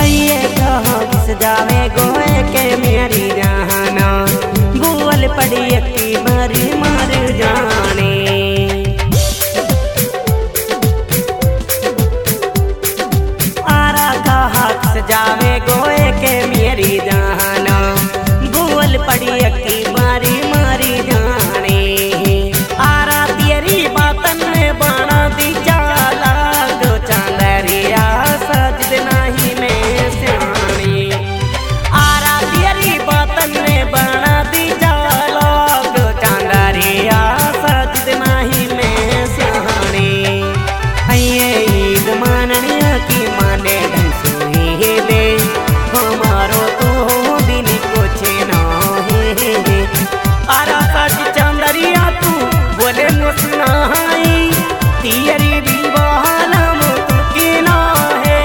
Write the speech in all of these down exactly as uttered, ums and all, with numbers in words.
आइए कहाँ किस जावे गोए के मेरी जाना गोल पड़ी की बारी मार जाने। आरा कहाँ किस जावे गोए के मेरी जाना गोल पड़ी की बारी मारी जाने। आरा तेरी बातन में बाणा दी जाला दो चांदरिया सजद नहीं में स्याणी। आरा तेरी बातन में बाणा दी जाला दो चांदरिया सजद नहीं में स्याणी। आइए ईद माननिया की माने ढंग सुही दे हमारो तो दिन कुछ ना है। आरा सज चांदरिया तू बोले मुस्नाई तेरी दीवाना मुझकी ना है।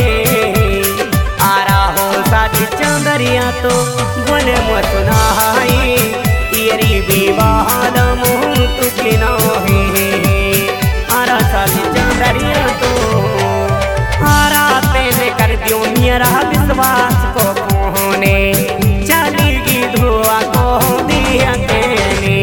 आरा हो साथी चांदरिया तो बोले मुस्नाई तेरी दीवाना मुझकी ना है। आरा साथी चांदरिया तो आरा तेने कर दियो मेरा विश्वास को कोने चलेगी धुआ को दिया तेने।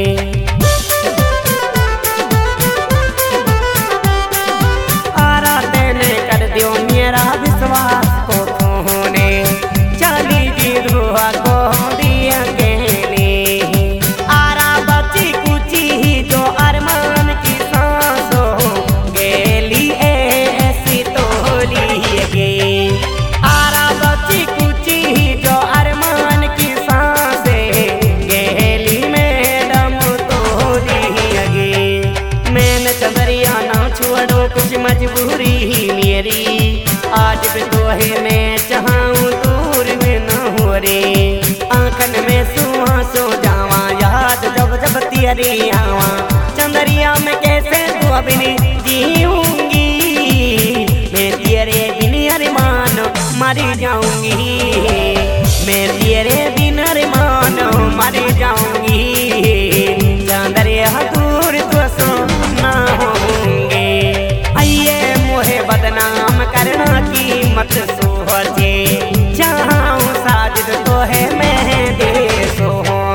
विश्वास को खोने चलेगी धुआ को दिया कहने। आरा बची कुची ही जो अरमान की सांसों गेली ऐसी तोली गे। आरा बची कुची ही जो अरमान की सांसें गेली मैडम तोली गे। मैंने चंदरिया ना छोड़ो कुछ मजबूरी ही मेरी आज भी तो है मैं चाहूँ दूर में न हो रे। आंखन में सुहा सो जावा याद जब जब तेरी आवा चंदरिया में कैसे तू अभी जीऊंगी। मैं तेरे बिन अरमान मर जाऊंगी। मैं तेरे बिन अरमान मर जाऊंगी। चंदरिया दूर तो सो ना होंगे। आइए मोहे बदनाम करना की मत सोचे चाहूँ साजिद तो है मैं देसो।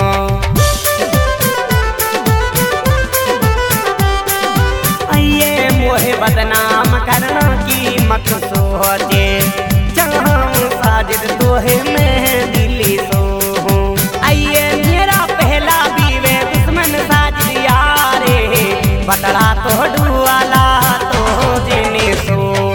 आइए मोहे बदनाम करना की मत सोचे चाहूँ साजिद तो है मैं दिल्ली सो। आइए मेरा पहला बीवे दुश्मन साजिद यारे बतला तो डुआला तो जेने सो।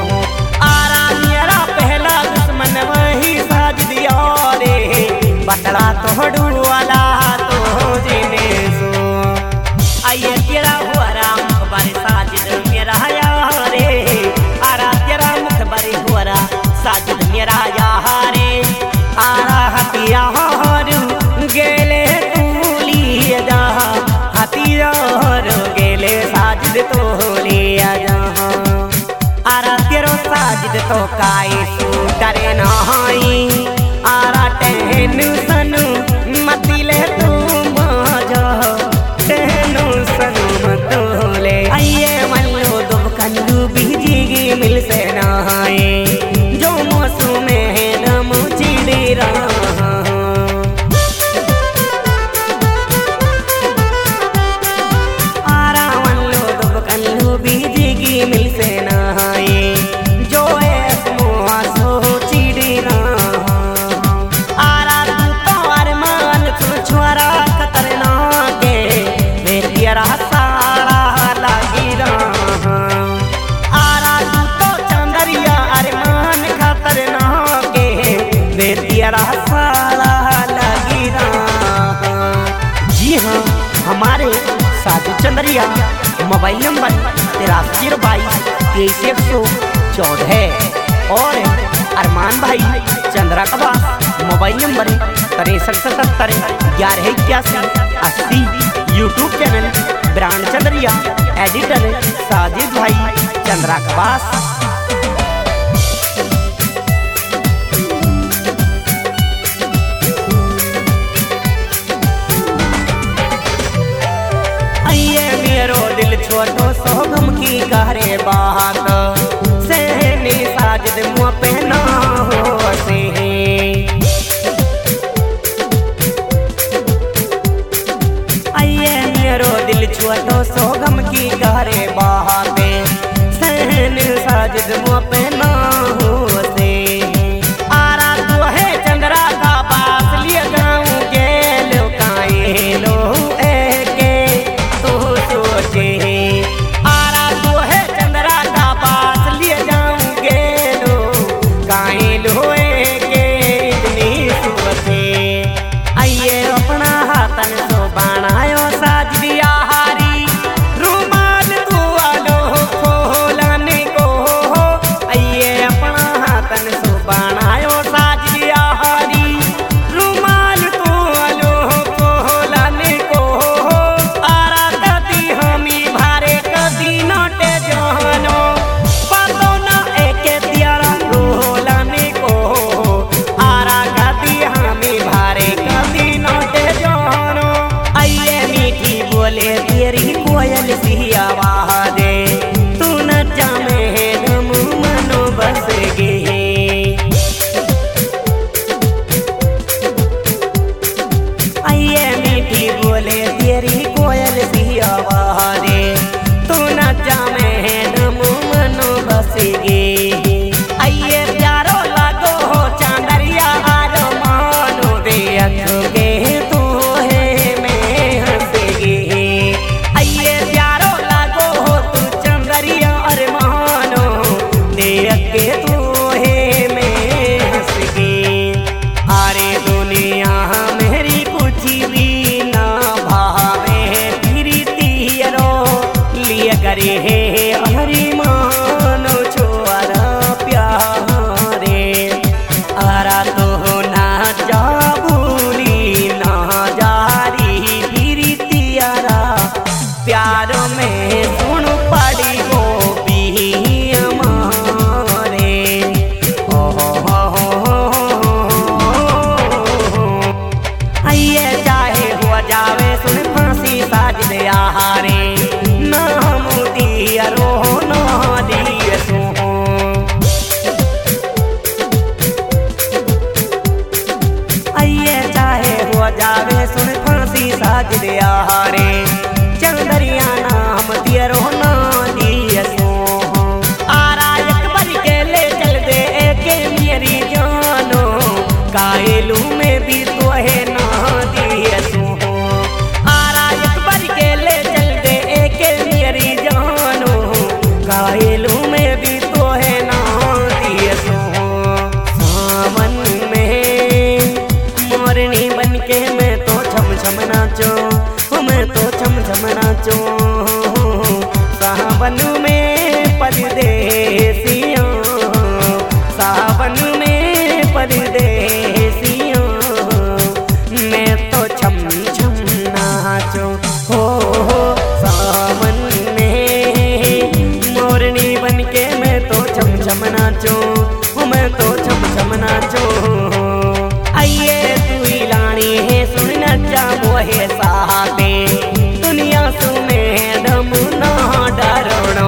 बतला तो वाला तो जीने सो। आइए तेरा हुआ राम बारी साजिद मेरा यारे। आरा तेरा मुख बारी हुआ साजिद मेरा यारे। आरा हथियार गेले तू लिया जा हथियार गेले साजिद तो लिया जा। आरा तेरो साजिद तो काई सू करे नहीं। आरा टेंशन मतिले तू माजा टेंशन मत ले। आइए मल्लो दुब कंदू बीजीगी मिल से नहाए जो मौसम है न मुझे रहा। आरा मल्लो दुब कंदू बीजीगी मिल से नहाए जो है मुआसो चिड़ी रहा। छुआरा खतरनाक है तेरा सारा लगी रहा। आरा तू तो चंदरिया अरमान खतरनाक है तेरा सारा लगी रहा। जी हाँ हमारे साजिद चंदरिया मोबाइल नंबर तिरासी जीरो बाईस तेईस एक सौ चौदह और अरमान भाई चंद्रा कबा मोबाइल नंबर तिरसठ सतहत्तर ग्यारह इक्यासी अस्सी। YouTube channel brand Chandariya editor Sajid भाई चंद्रा कबास। आइए मेरो दिल छोटो सोगम की गहरे बात सहनी साजिद मुँह पे ना हो। साज दिया रे चंदरिया नाम तेरो ना दियसो आरा एक बार के ले चल दे के मेरी जानो कायलू में भी तो है ना दियसो आरा एक बार के ले चल दे के मेरी जानो कायलू में भी तो है ना दियसो सावन में मोरनी बन के मैं तो छम छम नाचो मैं तो छम छम नाचो सावन में परदेसियों सावन में परदेसियों मैं तो छम छम नाचो हो हो सावन में मोरनी बन के मैं तो छम छम नाचो मैं तो छम छम नाचो आइए तू लानी है सुन नचा मोहे साथे दुनिया सुने दम ना डरनो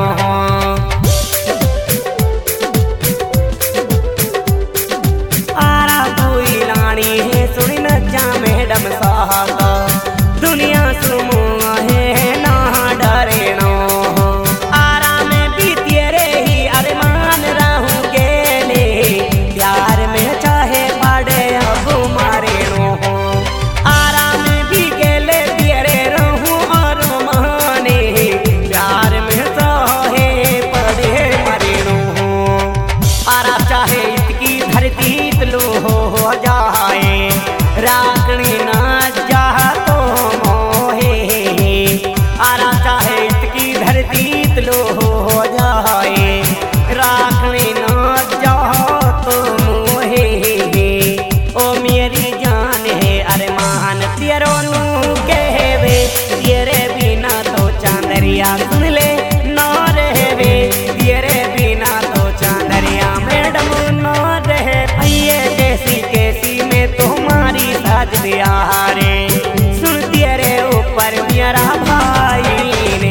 आरा तू लानी है सुन नचा मैडम साहा दुनिया सुमो है ना डरनो आरा में भी तेरे ही अरमान रहूं गेले प्यार में चाहे पड़े अब मारे नो आरा में भी गेले तेरे रहूं और माने प्यार में चाहे पड़े मरे नो आरा चाहे इतकी धरती तलो हो जाए राखनी ना चाह तो मोहे आरा चाहे इतकी धरती तलो हो जाए राखनी ना चाह तो मोहे ओ मेरी जान है अरमान तेरो नू कहवे तेरे बिना तो चांदरिया सुन ले ना रहवे तेरे बिना तो चांदरिया मैडम ना रहे भैया कैसी कैसी मैं तुम्हारी साज दिया रे सुन तेरे ऊपर मेरा भाई ने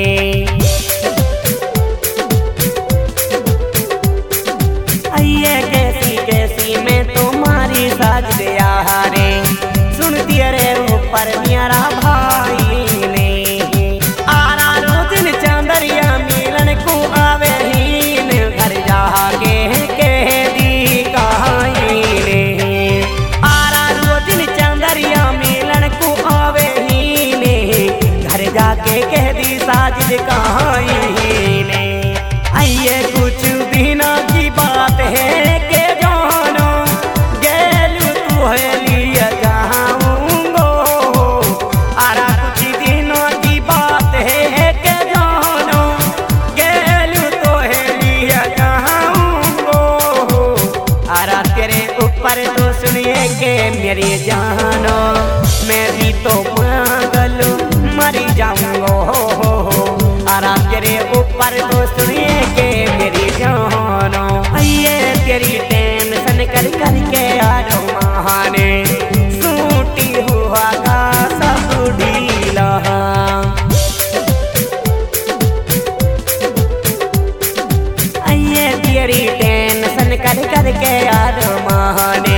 आइए कैसी कैसी मैं तुम्हारी साज दिया रे सुन तेरे ऊपर मेरा भाई ने आरा रोज चांदरिया मिलन को आवे ही ने घर जाके कह दी कहानी ने आरा रोज चांदरिया मिलन को आवे ही ने घर जाके कह दी साजिद कहानी ने आइए कुछ दिनों की बात है के जानो गेलू तू है लिया जाऊंगो आरा कुछ दिनों की बात है के जानो गेलू तो है लिया जाऊंगो आरा तेरे ऊपर तो सुनिए के मेरी जानो मैं भी तो पागल मरी जाऊंगो आरा तेरे ऊपर तो सुनिए के मेरी जानो आइए तेरी टेंशन कर कर के आरो महाने सूटी हुआ का सब ढीला आइए तेरी टेंशन कर कर के आरो महाने